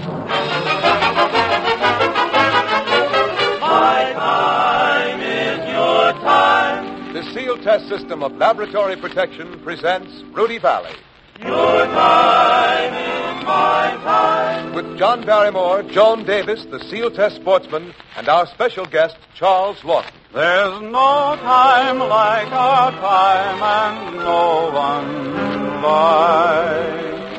My time is your time. The Seal Test System of Laboratory Protection presents Rudy Valley. Your time is my time. With John Barrymore, Joan Davis, the Seal Test sportsman, and our special guest, Charles Lawton. There's no time like our time, and no one like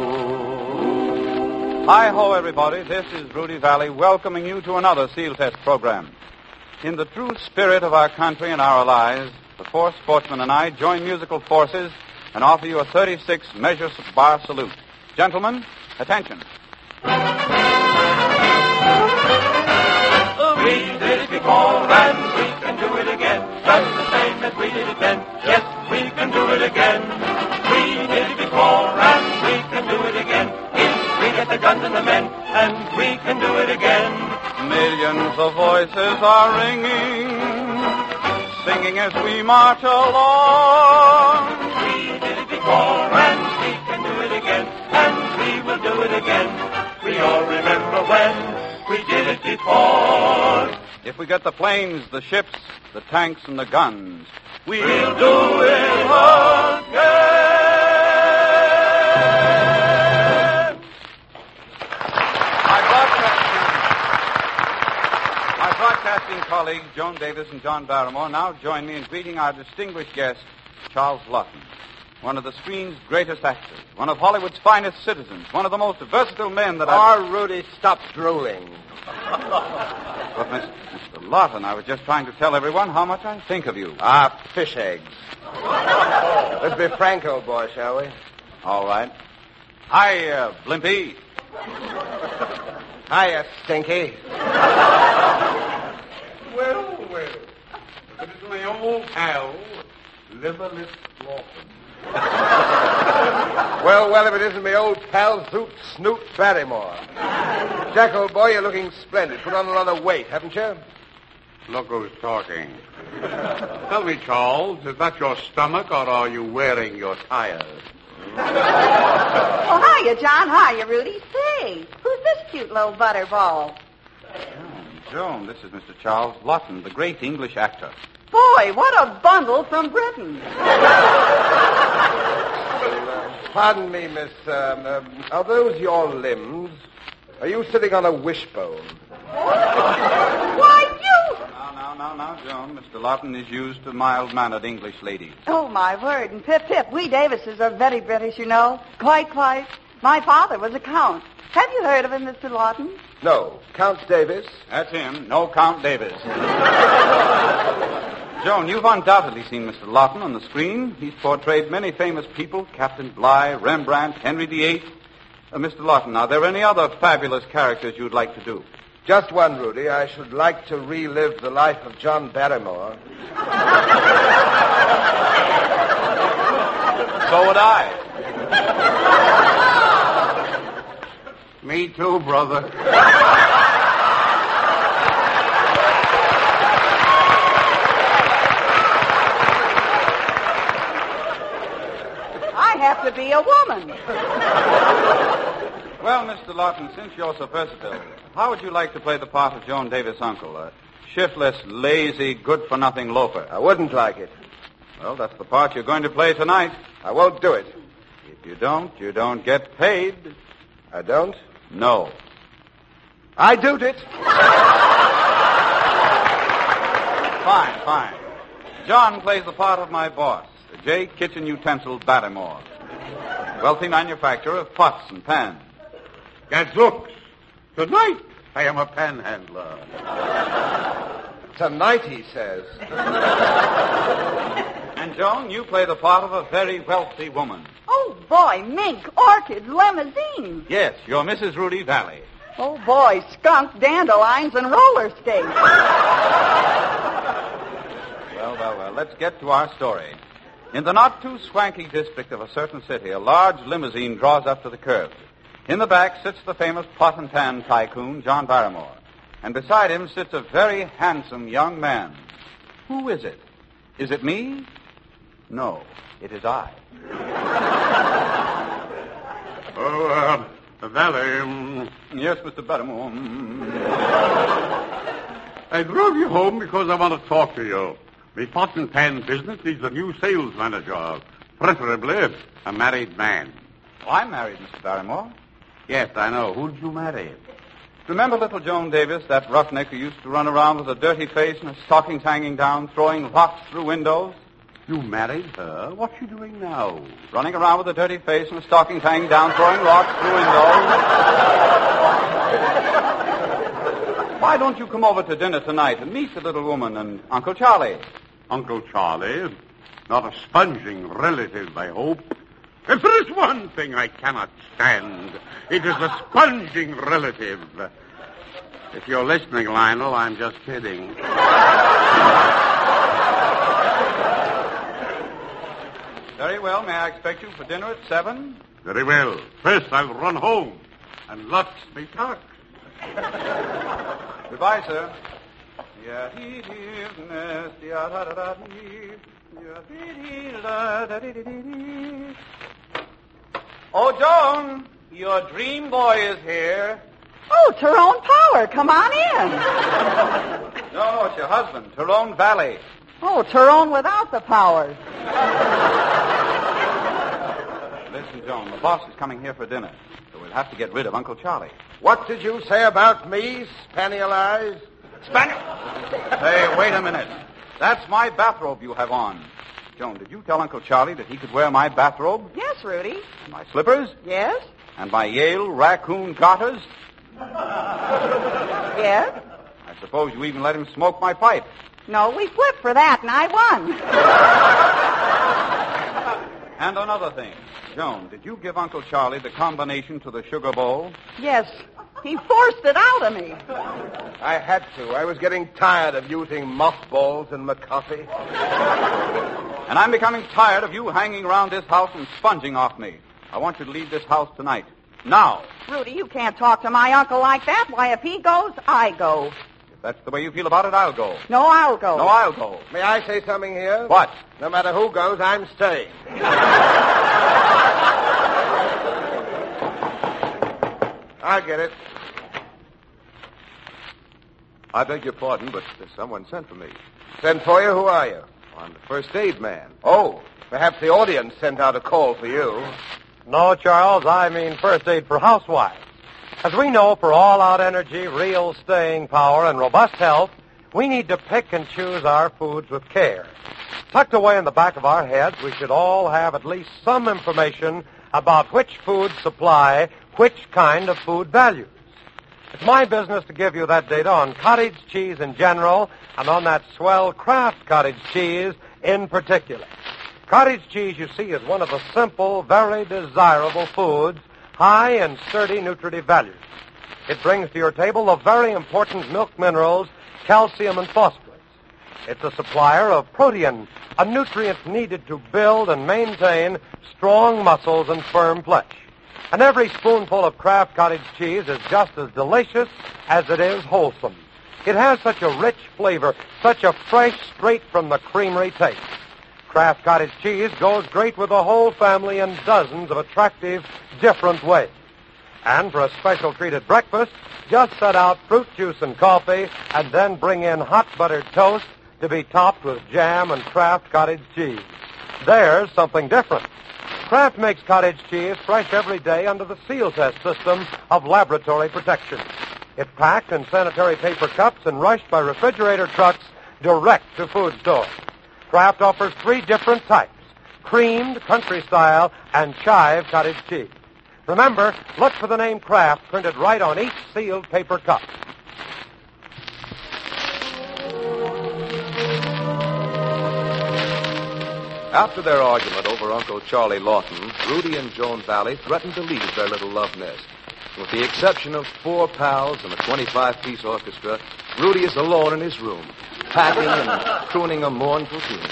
you. Hi-ho, everybody. This is Rudy Valley welcoming you to another Seal Test program. In the true spirit of our country and our allies, the four sportsmen and I join musical forces and offer you a 36-measure bar salute. Gentlemen, attention. We did it before and we can do it again, just the same as we did it then. Yes, we can do it again. We did it before and we can do it again. If we get the guns and the men, and we can do it again. Millions of voices are ringing, singing as we march along. We did it before and we can do it again, and we will do it again. We all remember when we did it before. If we get the planes, the ships, the tanks, and the guns, we'll do it again. My broadcasting colleagues, Joan Davis and John Barrymore, now join me in greeting our distinguished guest, Charles Lawton, one of the screen's greatest actors, one of Hollywood's finest citizens, one of the most versatile men that Rudy, stop drooling. But, Mr. Lawton, I was just trying to tell everyone how much I think of you. Fish eggs. Let's be frank, old boy, shall we? All right. Hi, Blimpy. Hiya, Stinky. Well. It is my old pal, Liverless Lawton. Well, if it isn't my old pal, Zoot Snoot Barrymore. Jack, old boy, you're looking splendid. Put on a lot of weight, haven't you? Look who's talking. Tell me, Charles, is that your stomach or are you wearing your tires? Oh, hiya, John. Hiya, Rudy. Say, who's this cute little butterball? Joan, this is Mr. Charles Lawton, the great English actor. Boy, what a bundle from Britain. Pardon me, miss. Are those your limbs? Are you sitting on a wishbone? Why, you... Now, Joan. Mr. Lawton is used to mild-mannered English ladies. Oh, my word. And pip, we Davises are very British, you know. Quite. My father was a count. Have you heard of him, Mr. Lawton? No. Count Davis? That's him. No Count Davis. Joan, you've undoubtedly seen Mr. Lawton on the screen. He's portrayed many famous people, Captain Bligh, Rembrandt, Henry VIII. Mr. Lawton, are there any other fabulous characters you'd like to do? Just one, Rudy. I should like to relive the life of John Barrymore. So would I. Me too, brother. I have to be a woman. Well, Mr. Lawton, since you're so versatile, how would you like to play the part of Joan Davis' uncle, a shiftless, lazy, good-for-nothing loafer? I wouldn't like it. Well, that's the part you're going to play tonight. I won't do it. If you don't get paid. I don't? No. I doed it. Fine. John plays the part of my boss, J. Kitchen Utensil Barrymore, wealthy manufacturer of pots and pans. Gadzooks. Tonight, I am a panhandler. Tonight, he says. And, Joan, you play the part of a very wealthy woman. Oh, boy, mink, orchids, limousines. Yes, you're Mrs. Rudy Valley. Oh, boy, skunks, dandelions, and roller skates. Well, let's get to our story. In the not-too-swanky district of a certain city, a large limousine draws up to the curb. In the back sits the famous pot and pan tycoon, John Barrymore. And beside him sits a very handsome young man. Who is it? Is it me? No, it is I. Valley, Yes, Mr. Barrymore. I drove you home because I want to talk to you. The pot and pan business needs a new sales manager, preferably a married man. Oh, I'm married, Mr. Barrymore. Yes, I know. Who'd you marry? Remember little Joan Davis, that roughneck who used to run around with a dirty face and her stockings hanging down, throwing rocks through windows? You married her? What's she doing now? Running around with a dirty face and her stockings hanging down, throwing rocks through windows. Why don't you come over to dinner tonight and meet the little woman and Uncle Charlie? Uncle Charlie? Not a sponging relative, I hope. If there is one thing I cannot stand, it is a sponging relative. If you're listening, Lionel, I'm just kidding. Very well. May I expect you for dinner at 7? Very well. First, I'll run home, and lots may talk. Goodbye, sir. Oh, Joan, your dream boy is here. Oh, Tyrone Power, come on in. No, it's your husband, Tyrone Valley. Oh, Tyrone without the powers. Listen, Joan, the boss is coming here for dinner, so we'll have to get rid of Uncle Charlie. What did you say about me, Spaniel Eyes? Spaniel! Hey, wait a minute. That's my bathrobe you have on. Joan, did you tell Uncle Charlie that he could wear my bathrobe? Yes, Rudy. And my slippers? Yes? And my Yale raccoon garters? Yes? I suppose you even let him smoke my pipe. No, we flipped for that, and I won. And another thing. Joan, did you give Uncle Charlie the combination to the sugar bowl? Yes. He forced it out of me. I had to. I was getting tired of using mothballs and McCoffee. And I'm becoming tired of you hanging around this house and sponging off me. I want you to leave this house tonight. Now. Rudy, you can't talk to my uncle like that. Why, if he goes, I go. If that's the way you feel about it, I'll go. No, I'll go. No, I'll go. May I say something here? What? No matter who goes, I'm staying. I get it. I beg your pardon, but someone sent for me. Sent for you? Who are you? I'm the first aid man. Oh, perhaps the audience sent out a call for you. No, Charles, I mean first aid for housewives. As we know, for all-out energy, real staying power, and robust health, we need to pick and choose our foods with care. Tucked away in the back of our heads, we should all have at least some information about which foods supply which kind of food values. It's my business to give you that data on cottage cheese in general and on that swell Kraft cottage cheese in particular. Cottage cheese, you see, is one of the simple, very desirable foods, high in sturdy nutritive values. It brings to your table the very important milk minerals, calcium and phosphorus. It's a supplier of protein, a nutrient needed to build and maintain strong muscles and firm flesh. And every spoonful of Kraft cottage cheese is just as delicious as it is wholesome. It has such a rich flavor, such a fresh, straight-from-the-creamery taste. Kraft cottage cheese goes great with the whole family in dozens of attractive, different ways. And for a special treat at breakfast, just set out fruit juice and coffee, and then bring in hot buttered toast to be topped with jam and Kraft cottage cheese. There's something different. Kraft makes cottage cheese fresh every day under the seal test system of laboratory protection. It's packed in sanitary paper cups and rushed by refrigerator trucks direct to food stores. Kraft offers 3 different types: creamed, country style, and chive cottage cheese. Remember, look for the name Kraft printed right on each sealed paper cup. After their argument over Uncle Charlie Lawton, Rudy and Joan Valley threatened to leave their little love nest. With the exception of 4 pals and a 25-piece orchestra, Rudy is alone in his room, packing and crooning a mournful tune.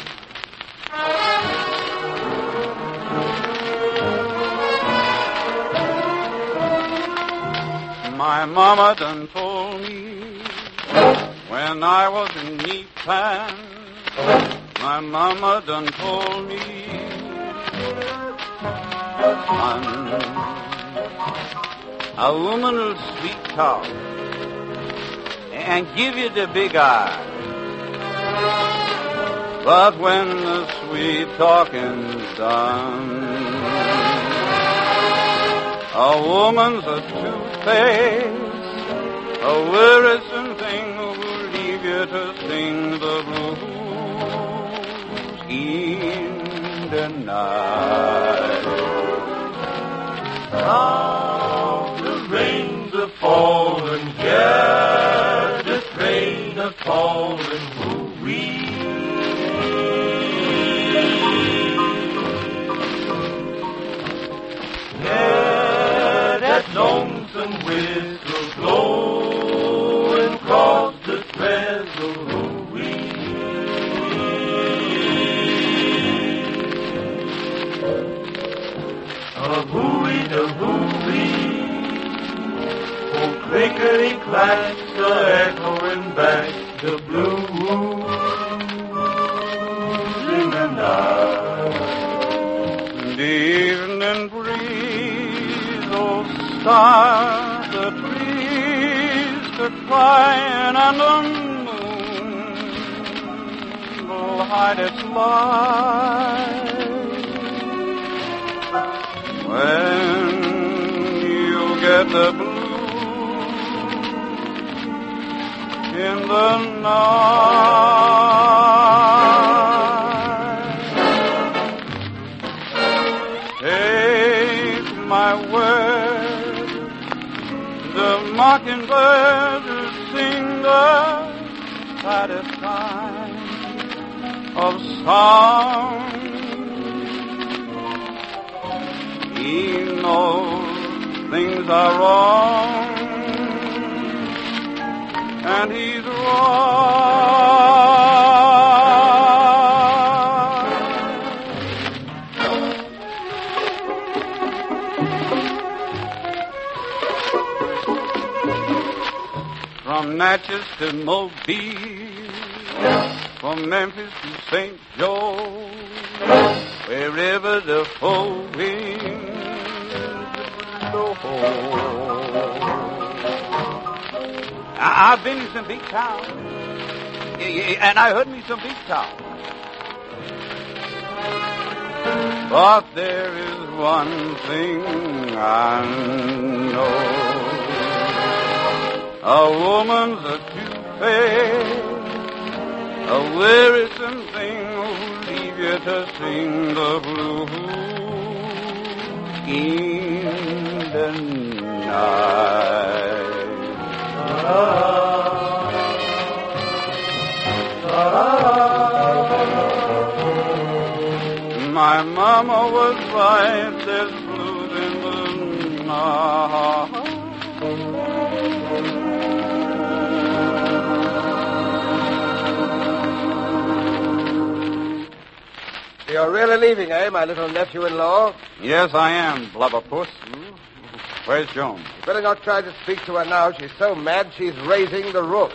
My mama done told me when I was in neat pants. My mama done told me, son, A woman will sweet talk and give you the big eye. But when the sweet talking's done, a woman's a two-faced, a wearisome thing who'll leave you to sing the blues in the night. Now the rains are falling, yeah, this rain are falling, woo-wee. Yeah, that lonesome whistle blowing across the trestle, woo-wee. A hooey the hooey, oh clickety clacks are echoing back the blues in the night. The evening breeze, oh stars, the trees, the crying, and the moon will hide its light. When you get the blues in the night, take my word, the mockingbird will sing the saddest kind of song. He knows things are wrong, and he's right. From Natchez to Mobile, from Memphis to St. Joe, wherever the full winds blow. I've been in some big towns, and I heard me some big towns. But there is one thing I know. A woman's a two-faced, a wearisome thing who'll leave you to sing the blues in the night. My mama was right, there's blues in the night. You're really leaving, eh, my little nephew-in-law? Yes, I am, Blubberpuss. Where's Joan? You better not try to speak to her now. She's so mad she's raising the roof.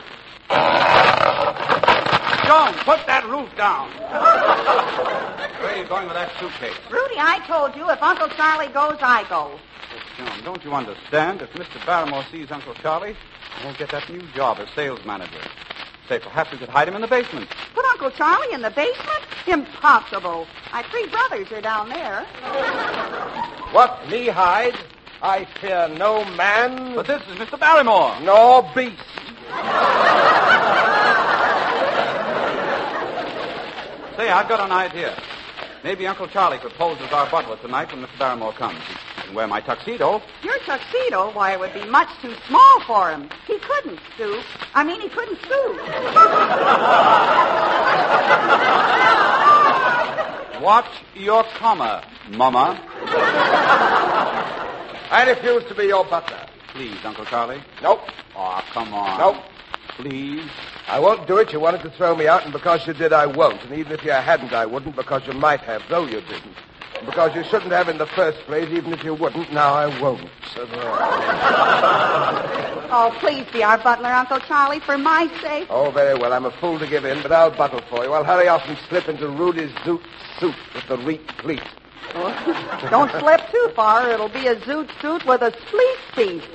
Joan, put that roof down. Where are you going with that suitcase? Rudy, I told you, if Uncle Charlie goes, I go. Joan, don't you understand? If Mr. Barrymore sees Uncle Charlie, he won't get that new job as sales manager. Say, perhaps we could hide him in the basement. Put Uncle Charlie in the basement? Impossible. My three brothers are down there. What, me hide? I fear no man. But this is Mr. Barrymore. Nor beast. Say, I've got an idea. Maybe Uncle Charlie could pose as our butler tonight when Mr. Barrymore comes. He can wear my tuxedo. Your tuxedo? Why, it would be much too small for him. He couldn't stoop. He couldn't stoop. Watch your comma, Mama. I refuse to be your butler. Please, Uncle Charlie. Nope. Oh, come on. Nope. Please. I won't do it. You wanted to throw me out, and because you did, I won't. And even if you hadn't, I wouldn't, because you might have, though you didn't. And because you shouldn't have in the first place, even if you wouldn't, now I won't. So there. Oh, please be our butler, Uncle Charlie, for my sake. Oh, very well. I'm a fool to give in, but I'll buttle for you. I'll hurry off and slip into Rudy's zoot suit with the reek cleat. Well, don't slip too far. It'll be a zoot suit with a sleep seat.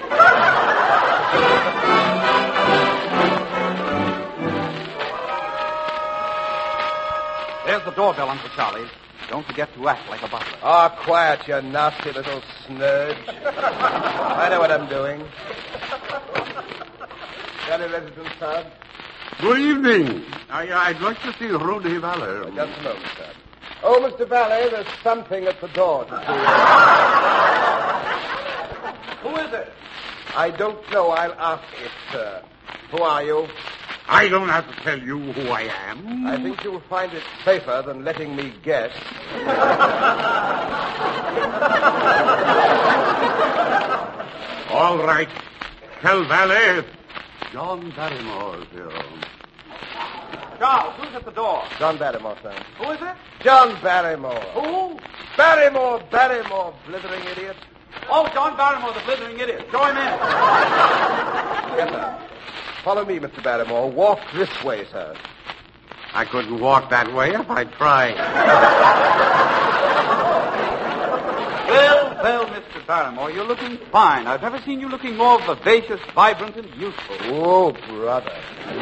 There's the doorbell, Uncle Charlie. Don't forget to act like a butler. Ah, quiet, you nasty little snurge. I know what I'm doing. Valley resident, sir? Good evening. I'd like to see Rudy Valle. Just a moment, sir. Oh, Mr. Valle, there's something at the door to see. Who is it? I don't know. I'll ask it, sir. Who are you? I don't have to tell you who I am. I think you'll find it safer than letting me guess. All right. Tell Valet. John Barrymore's here. Charles, who's at the door? John Barrymore, sir. Who is it? John Barrymore. Who? Barrymore, blithering idiot. Oh, John Barrymore, the blithering idiot. Show him in. Yes, sir. Follow me, Mr. Barrymore. Walk this way, sir. I couldn't walk that way if I tried. Well, Mr. Barrymore, you're looking fine. I've never seen you looking more vivacious, vibrant, and youthful. Oh, brother.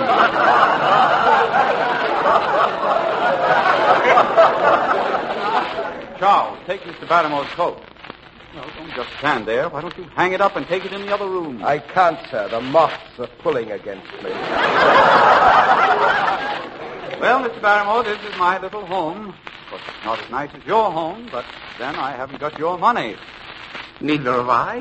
Charles, take Mr. Barrymore's coat. No, don't just stand there. Why don't you hang it up and take it in the other room? I can't, sir. The moths are pulling against me. Well, Mr. Barrymore, this is my little home. Of course, it's not as nice as your home, but then I haven't got your money. Neither have I.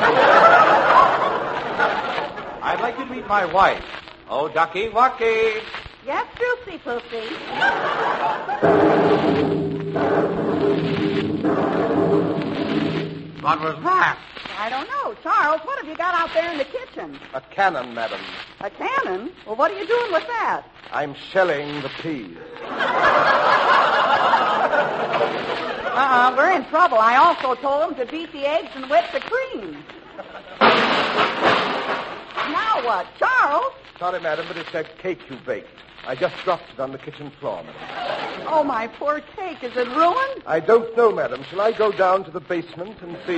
I'd like you to meet my wife. Oh, Ducky Wucky. Yes, Goosey Poosey. What was that? I don't know. Charles, what have you got out there in the kitchen? A cannon, madam. A cannon? Well, what are you doing with that? I'm shelling the peas. We're in trouble. I also told them to beat the eggs and whip the cream. Now what? Charles? Sorry, madam, but it's that cake you baked. I just dropped it on the kitchen floor, madam. Oh, my poor cake. Is it ruined? I don't know, madam. Shall I go down to the basement and see?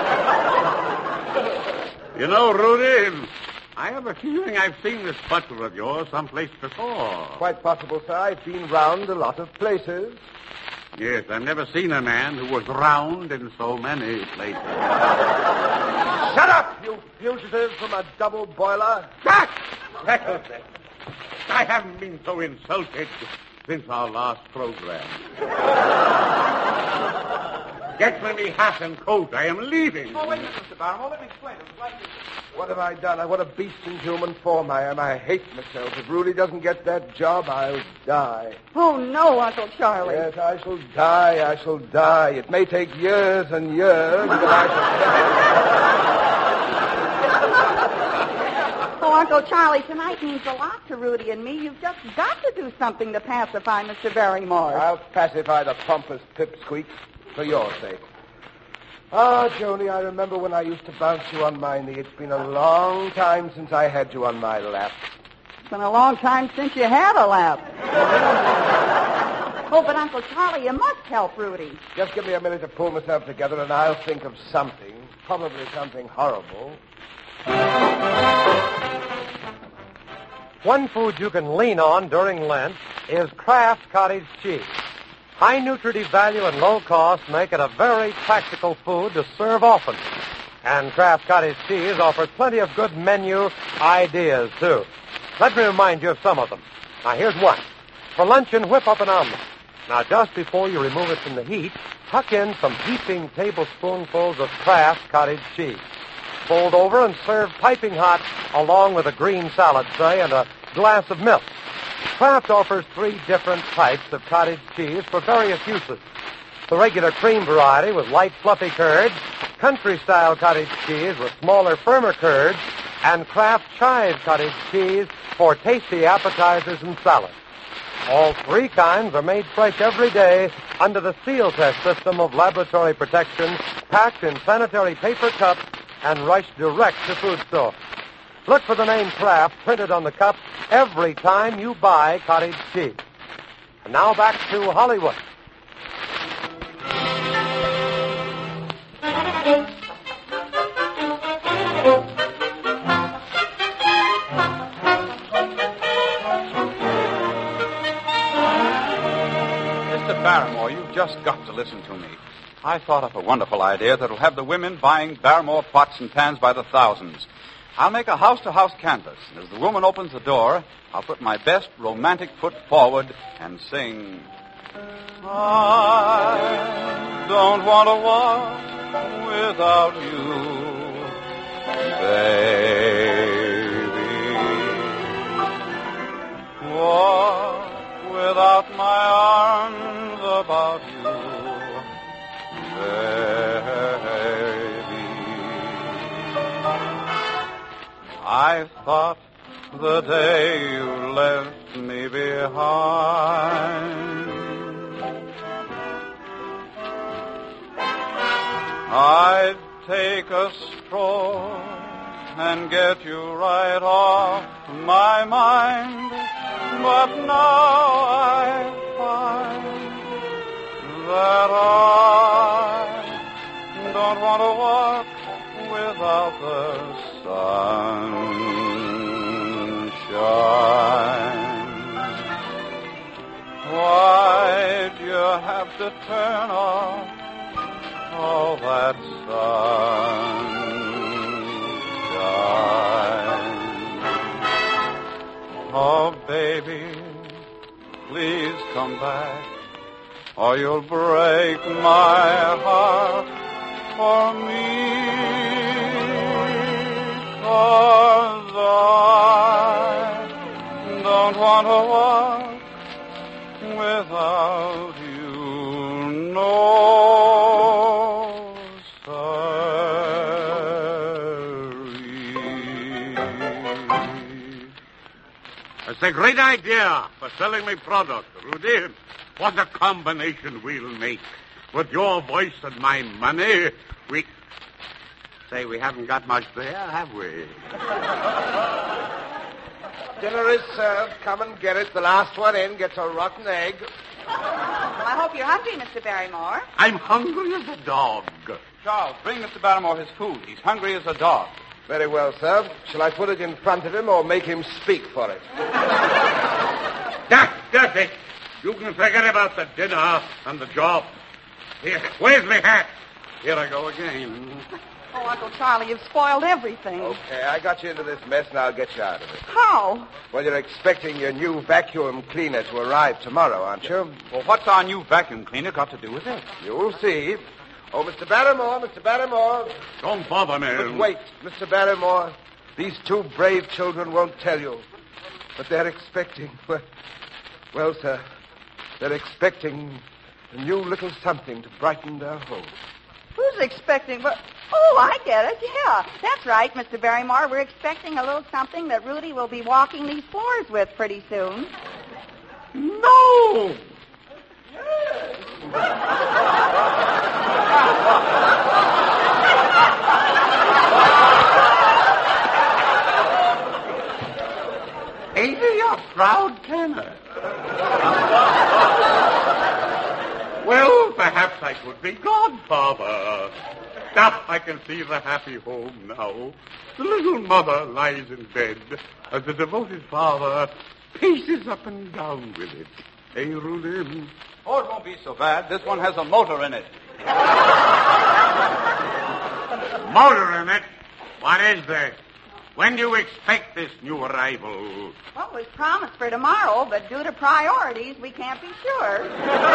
You know, Rudy, I have a feeling I've seen this butler of yours someplace before. Quite possible, sir. I've been round a lot of places. Yes, I've never seen a man who was round in so many places. Shut up, you fugitive from a double boiler. Jack! Settles it. I haven't been so insulted since our last program. Get me hat and coat. I am leaving. Oh, wait a minute, Mr. Barrymore. Let me explain. It was like this. What have I done? What a beast in human form I am. I hate myself. If Rudy doesn't get that job, I'll die. Oh, no, Uncle Charlie. Yes, I shall die. I shall die. It may take years and years, but I shall die. Oh, Uncle Charlie, tonight means a lot to Rudy and me. You've just got to do something to pacify Mr. Barrymore. I'll pacify the pompous pipsqueak for your sake. Ah, Joni, I remember when I used to bounce you on my knee. It's been a long time since I had you on my lap. It's been a long time since you had a lap. Oh, but Uncle Charlie, you must help Rudy. Just give me a minute to pull myself together and I'll think of something. Probably something horrible. One food you can lean on during Lent is Kraft cottage cheese. High nutritive value and low cost make it a very practical food to serve often. And Kraft cottage cheese offers plenty of good menu ideas, too. Let me remind you of some of them. Now, here's one. For luncheon, whip up an omelet. Now, just before you remove it from the heat, tuck in some heaping tablespoonfuls of Kraft cottage cheese. Fold over and serve piping hot along with a green salad tray and a glass of milk. Kraft offers 3 different types of cottage cheese for various uses. The regular cream variety with light, fluffy curds, country-style cottage cheese with smaller, firmer curds, and Kraft chive cottage cheese for tasty appetizers and salads. All 3 kinds are made fresh every day under the seal test system of laboratory protection, packed in sanitary paper cups and rushed direct to food stores. Look for the name Kraft printed on the cup every time you buy cottage cheese. And now back to Hollywood. just got to listen to me. I thought up a wonderful idea that'll have the women buying Barrymore pots and pans by the thousands. I'll make a house-to-house canvas, and as the woman opens the door, I'll put my best romantic foot forward and sing, I don't want to walk without you, baby. Walk without my arms about you, baby. I thought the day you left me behind, I'd take a stroll and get you right off my mind. But now I find that I don't want to walk without the sunshine. Why'd you have to turn off all that sunshine? Oh, baby, please come back, or you'll break my heart for me. 'Cause I don't want to walk without you, no, It's a great idea for selling my product, Rudy. What a combination we'll make. With your voice and my money, we haven't got much there, have we? Dinner is served. Come and get it. The last one in gets a rotten egg. Well, I hope you're hungry, Mr. Barrymore. I'm hungry as a dog. Charles, bring Mr. Barrymore his food. He's hungry as a dog. Very well, sir. Shall I put it in front of him or make him speak for it? That's it. You can forget about the dinner and the job. Here, where's my hat? Here I go again. Oh, Uncle Charlie, you've spoiled everything. Okay, I got you into this mess, and I'll get you out of it. How? Well, you're expecting your new vacuum cleaner to arrive tomorrow, aren't you? Well, what's our new vacuum cleaner got to do with it? You'll see. Oh, Mr. Barrymore, Mr. Barrymore. Don't bother me. But wait, Mr. Barrymore. These two brave children won't tell you. But they're expecting... Well, sir, they're expecting a new little something to brighten their home. Who's expecting... Oh, I get it. Yeah, that's right, Mr. Barrymore. We're expecting a little something that Rudy will be walking these floors with pretty soon. No! Ain't he a proud tenor? Well, perhaps I could be godfather. Now I can see the happy home now. The little mother lies in bed as the devoted father paces up and down with it. Hey, Rudy? Oh, it won't be so bad. This one has a motor in it. Motor in it? What is this? When do you expect this new arrival? Well, it was promised for tomorrow, but due to priorities, we can't be sure.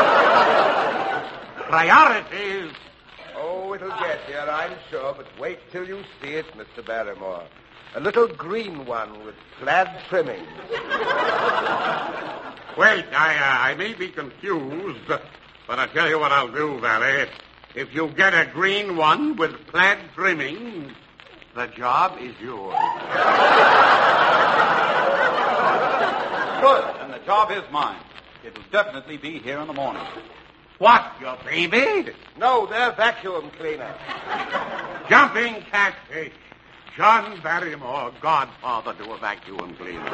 Priorities? Oh, it'll get here, I'm sure, but wait till you see it, Mr. Barrymore. A little green one with plaid trimmings. Wait, I may be confused, but I'll tell you what I'll do, Valley. If you get a green one with plaid trimmings, the job is yours. Good, and the job is mine. It'll definitely be here in the morning. What, your baby? No, they're vacuum cleaner. Jumping catfish. John Barrymore, godfather to a vacuum cleaner.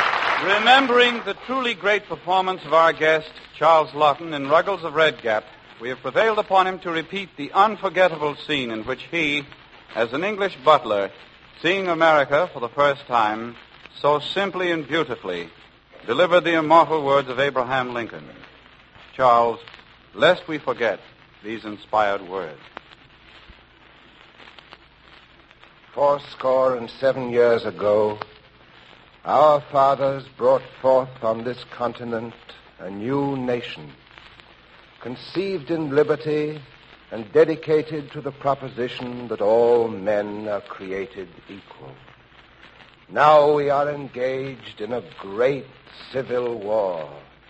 Remembering the truly great performance of our guest, Charles Lawton, in Ruggles of Red Gap, we have prevailed upon him to repeat the unforgettable scene in which he, as an English butler, seeing America for the first time, so simply and beautifully delivered the immortal words of Abraham Lincoln. Charles, lest we forget these inspired words. 77 years ago, our fathers brought forth on this continent a new nation, conceived in liberty and dedicated to the proposition that all men are created equal. Now we are engaged in a great civil war.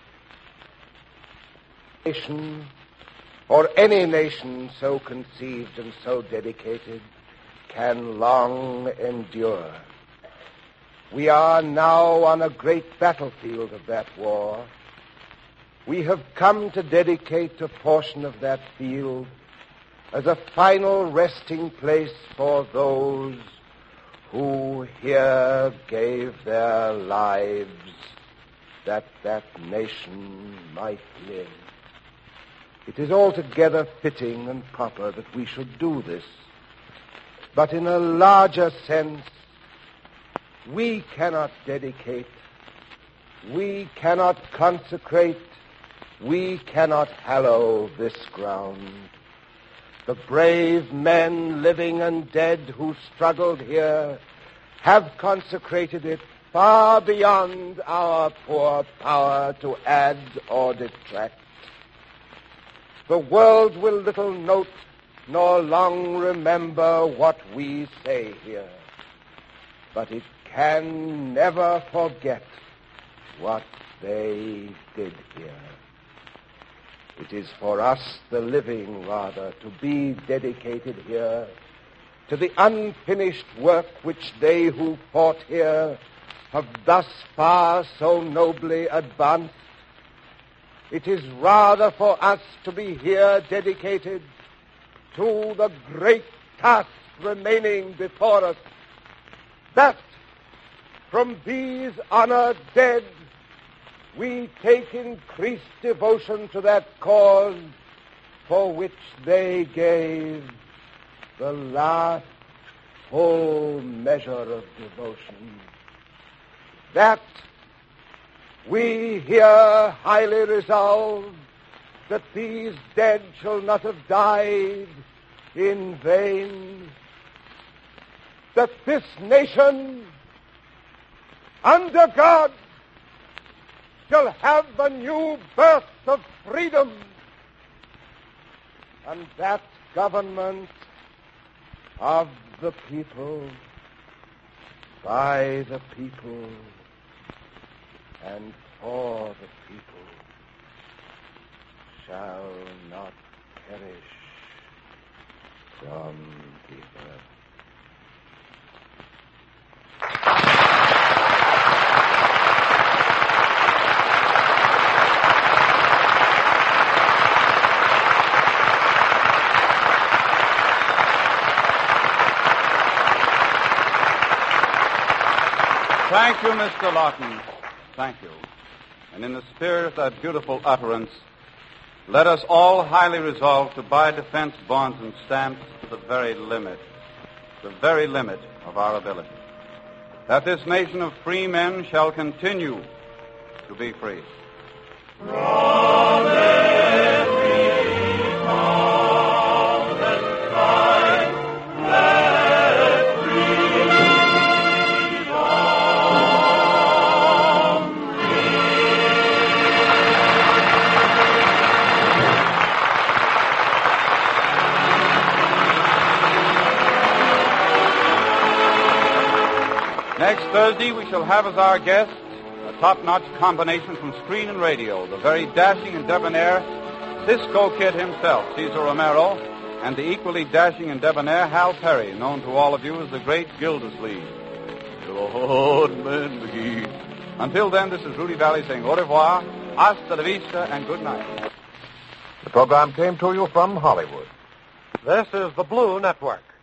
Nation, or any nation so conceived and so dedicated, can long endure. We are now on a great battlefield of that war. We have come to dedicate a portion of that field as a final resting place for those who here gave their lives that that nation might live. It is altogether fitting and proper that we should do this. But in a larger sense, we cannot dedicate, we cannot consecrate, we cannot hallow this ground. The brave men, living and dead, who struggled here, have consecrated it far beyond our poor power to add or detract. The world will little note nor long remember what we say here, but it can never forget what they did here. It is for us, the living, rather, to be dedicated here to the unfinished work which they who fought here have thus far so nobly advanced. It is rather for us to be here dedicated to the great task remaining before us, that from these honored dead we take increased devotion to that cause for which they gave the last full measure of devotion. That we here highly resolve that these dead shall not have died in vain, that this nation, under God, shall have a new birth of freedom, and that government of the people, by the people, and for the people, shall not perish from the earth. Thank you, Mr. Lawton. Thank you. And in the spirit of that beautiful utterance, let us all highly resolve to buy defense bonds and stamps to the very limit of our ability, that this nation of free men shall continue to be free. Next Thursday, we shall have as our guest a top-notch combination from screen and radio, the very dashing and debonair Cisco Kid himself, Cesar Romero, and the equally dashing and debonair Hal Perry, known to all of you as the great Gildersleeve. Lord mend thee. Until then, this is Rudy Valley saying au revoir, hasta la vista, and good night. The program came to you from Hollywood. This is the Blue Network.